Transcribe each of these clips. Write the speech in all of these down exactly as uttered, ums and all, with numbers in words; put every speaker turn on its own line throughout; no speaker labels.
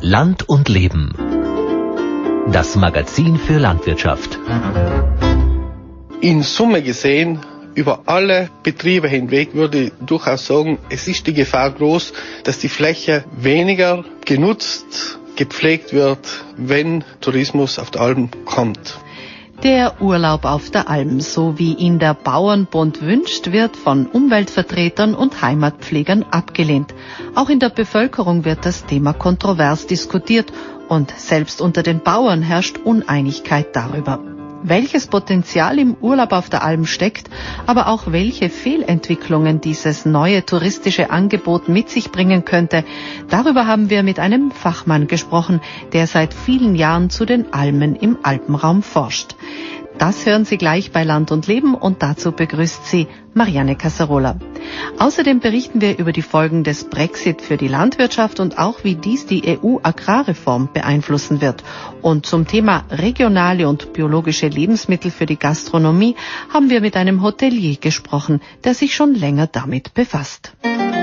Land und Leben. Das Magazin für Landwirtschaft.
In Summe gesehen, über alle Betriebe hinweg würde ich durchaus sagen, es ist die Gefahr groß, dass die Fläche weniger genutzt, gepflegt wird, wenn Tourismus auf der Alm kommt.
Der Urlaub auf der Alm, so wie ihn der Bauernbund wünscht, wird von Umweltvertretern und Heimatpflegern abgelehnt. Auch in der Bevölkerung wird das Thema kontrovers diskutiert und selbst unter den Bauern herrscht Uneinigkeit darüber. Welches Potenzial im Urlaub auf der Alm steckt, aber auch welche Fehlentwicklungen dieses neue touristische Angebot mit sich bringen könnte, darüber haben wir mit einem Fachmann gesprochen, der seit vielen Jahren zu den Almen im Alpenraum forscht. Das hören Sie gleich bei Land und Leben und dazu begrüßt Sie Marianne Casarola. Außerdem berichten wir über die Folgen des Brexit für die Landwirtschaft und auch wie dies die E U-Agrarreform beeinflussen wird. Und zum Thema regionale und biologische Lebensmittel für die Gastronomie haben wir mit einem Hotelier gesprochen, der sich schon länger damit befasst.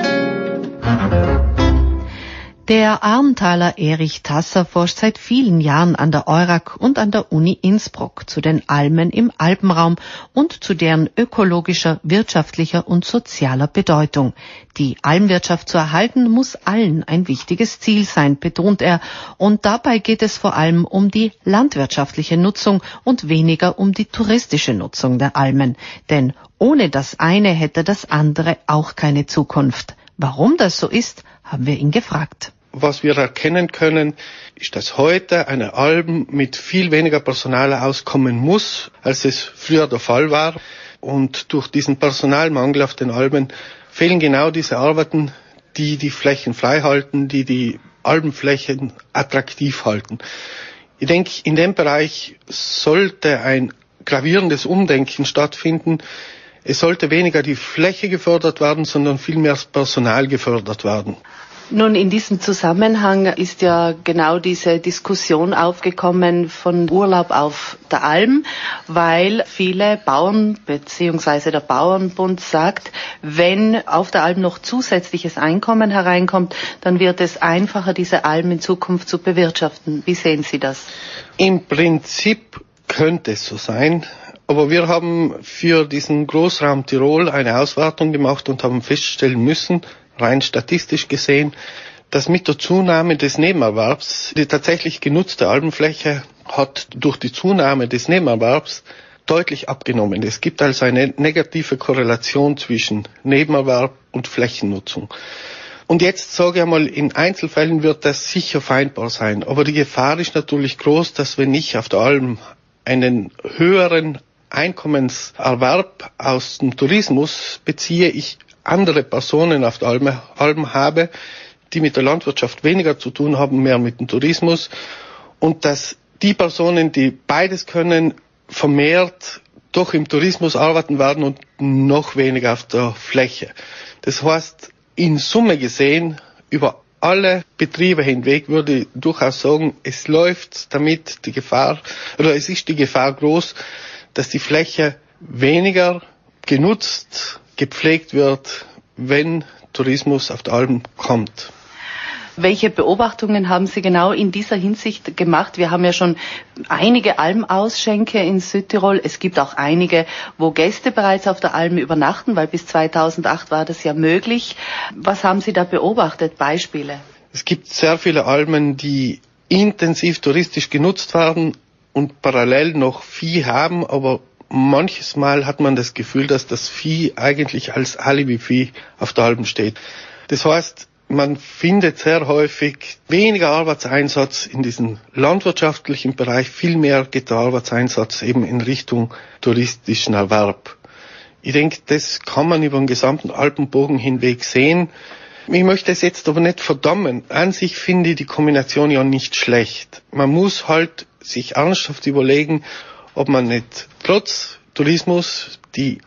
Der Arntaler Erich Tasser forscht seit vielen Jahren an der EURAG und an der Uni Innsbruck zu den Almen im Alpenraum und zu deren ökologischer, wirtschaftlicher und sozialer Bedeutung. Die Almwirtschaft zu erhalten, muss allen ein wichtiges Ziel sein, betont er. Und dabei geht es vor allem um die landwirtschaftliche Nutzung und weniger um die touristische Nutzung der Almen. Denn ohne das eine hätte das andere auch keine Zukunft. Warum das so ist, haben wir ihn gefragt.
Was wir erkennen können, ist, dass heute eine Alm mit viel weniger Personal auskommen muss, als es früher der Fall war. Und durch diesen Personalmangel auf den Almen fehlen genau diese Arbeiten, die die Flächen frei halten, die die Alpenflächen attraktiv halten. Ich denke, in dem Bereich sollte ein gravierendes Umdenken stattfinden. Es sollte weniger die Fläche gefördert werden, sondern vielmehr das Personal gefördert werden.
Nun, in diesem Zusammenhang ist ja genau diese Diskussion aufgekommen von Urlaub auf der Alm, weil viele Bauern bzw. der Bauernbund sagt, wenn auf der Alm noch zusätzliches Einkommen hereinkommt, dann wird es einfacher, diese Alm in Zukunft zu bewirtschaften. Wie sehen Sie das?
Im Prinzip könnte es so sein. Aber wir haben für diesen Großraum Tirol eine Auswertung gemacht und haben feststellen müssen, rein statistisch gesehen, dass mit der Zunahme des Nebenerwerbs die tatsächlich genutzte Alpenfläche hat durch die Zunahme des Nebenerwerbs deutlich abgenommen. Es gibt also eine negative Korrelation zwischen Nebenerwerb und Flächennutzung. Und jetzt sage ich einmal, in Einzelfällen wird das sicher vereinbar sein. Aber die Gefahr ist natürlich groß, dass wenn ich auf der Alm einen höheren Einkommenserwerb aus dem Tourismus beziehe, ich andere Personen auf der Alm, Alm habe, die mit der Landwirtschaft weniger zu tun haben, mehr mit dem Tourismus, und dass die Personen, die beides können, vermehrt doch im Tourismus arbeiten werden und noch weniger auf der Fläche. Das heißt, in Summe gesehen, über alle Betriebe hinweg würde ich durchaus sagen, es läuft damit die Gefahr, oder es ist die Gefahr groß, dass die Fläche weniger genutzt, gepflegt wird, wenn Tourismus auf der Alm kommt.
Welche Beobachtungen haben Sie genau in dieser Hinsicht gemacht? Wir haben ja schon einige Almausschenke in Südtirol. Es gibt auch einige, wo Gäste bereits auf der Alm übernachten, weil bis zweitausendacht war das ja möglich. Was haben Sie da beobachtet? Beispiele?
Es gibt sehr viele Almen, die intensiv touristisch genutzt werden und parallel noch Vieh haben, aber manches Mal hat man das Gefühl, dass das Vieh eigentlich als Alibi-Vieh auf der Alm steht. Das heißt, man findet sehr häufig weniger Arbeitseinsatz in diesem landwirtschaftlichen Bereich, viel mehr geht der Arbeitseinsatz eben in Richtung touristischen Erwerb. Ich denke, das kann man über den gesamten Alpenbogen hinweg sehen. Ich möchte es jetzt aber nicht verdammen. An sich finde ich die Kombination ja nicht schlecht. Man muss halt sich ernsthaft überlegen, ob man nicht trotz Tourismus die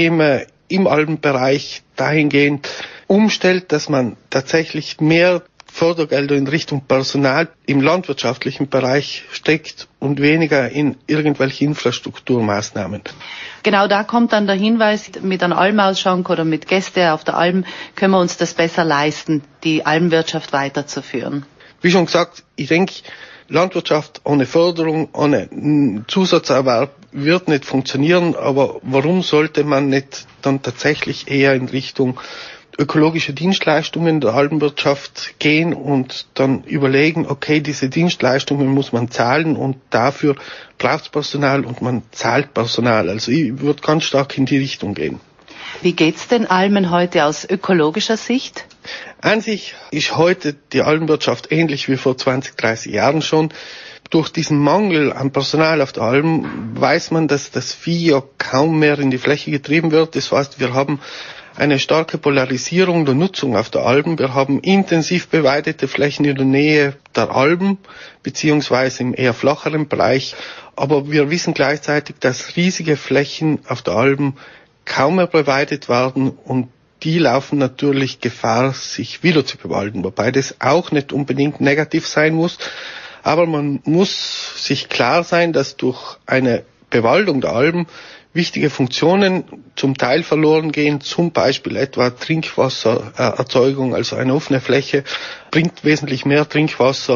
Fördersysteme im Alpenbereich dahingehend umstellt, dass man tatsächlich mehr Fördergelder in Richtung Personal im landwirtschaftlichen Bereich steckt und weniger in irgendwelche Infrastrukturmaßnahmen.
Genau, da kommt dann der Hinweis, mit einem Almausschank oder mit Gäste auf der Alm können wir uns das besser leisten, die Almwirtschaft weiterzuführen.
Wie schon gesagt, ich denke, Landwirtschaft ohne Förderung, ohne Zusatzerwerb wird nicht funktionieren, aber warum sollte man nicht dann tatsächlich eher in Richtung ökologische Dienstleistungen der Alpenwirtschaft gehen und dann überlegen, okay, diese Dienstleistungen muss man zahlen und dafür braucht es Personal und man zahlt Personal. Also ich würde ganz stark in die Richtung gehen.
Wie geht's den Almen heute aus ökologischer Sicht?
An sich ist heute die Alpenwirtschaft ähnlich wie vor zwanzig, dreißig Jahren schon. Durch diesen Mangel an Personal auf der Alm weiß man, dass das Vieh ja kaum mehr in die Fläche getrieben wird. Das heißt, wir haben eine starke Polarisierung der Nutzung auf der Alm. Wir haben intensiv beweidete Flächen in der Nähe der Alpen, beziehungsweise im eher flacheren Bereich. Aber wir wissen gleichzeitig, dass riesige Flächen auf der Alm kaum mehr beweidet werden und die laufen natürlich Gefahr, sich wieder zu bewalden. Wobei das auch nicht unbedingt negativ sein muss. Aber man muss sich klar sein, dass durch eine Bewaldung der Alpen wichtige Funktionen zum Teil verloren gehen, zum Beispiel etwa Trinkwassererzeugung, also eine offene Fläche bringt wesentlich mehr Trinkwasser.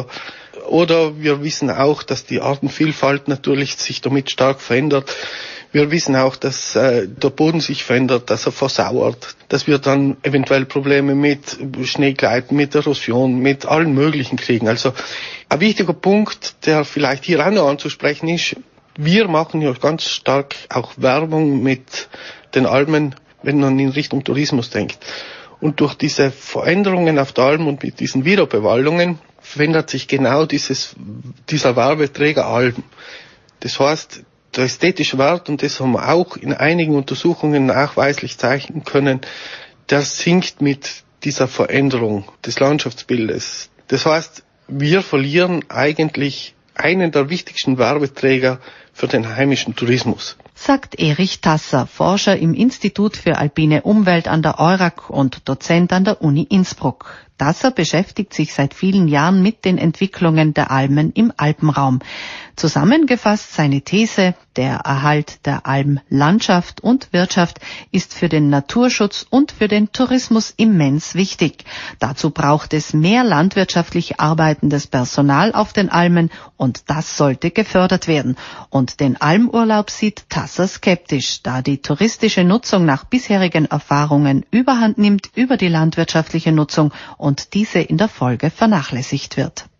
Oder wir wissen auch, dass die Artenvielfalt natürlich sich damit stark verändert. Wir wissen auch, dass äh, der Boden sich verändert, dass er versauert, dass wir dann eventuell Probleme mit Schneegleiten, mit Erosion, mit allen möglichen kriegen. Also ein wichtiger Punkt, der vielleicht hier auch noch anzusprechen ist, wir machen ja ganz stark auch Werbung mit den Almen, wenn man in Richtung Tourismus denkt. Und durch diese Veränderungen auf der Alm und mit diesen Wiederbewaldungen verändert sich genau dieses, dieser Werbeträger Alm. Das heißt, der ästhetische Wert, und das haben wir auch in einigen Untersuchungen nachweislich zeichnen können, der sinkt mit dieser Veränderung des Landschaftsbildes. Das heißt, wir verlieren eigentlich einen der wichtigsten Werbeträger für den heimischen Tourismus.
Sagt Erich Tasser, Forscher im Institut für alpine Umwelt an der EURAG und Dozent an der Uni Innsbruck. Tasser beschäftigt sich seit vielen Jahren mit den Entwicklungen der Almen im Alpenraum. Zusammengefasst seine These, der Erhalt der Almlandschaft und Wirtschaft ist für den Naturschutz und für den Tourismus immens wichtig. Dazu braucht es mehr landwirtschaftlich arbeitendes Personal auf den Almen und das sollte gefördert werden. Und den Almurlaub sieht Tasser skeptisch, da die touristische Nutzung nach bisherigen Erfahrungen überhand nimmt über die landwirtschaftliche Nutzung und diese in der Folge vernachlässigt wird.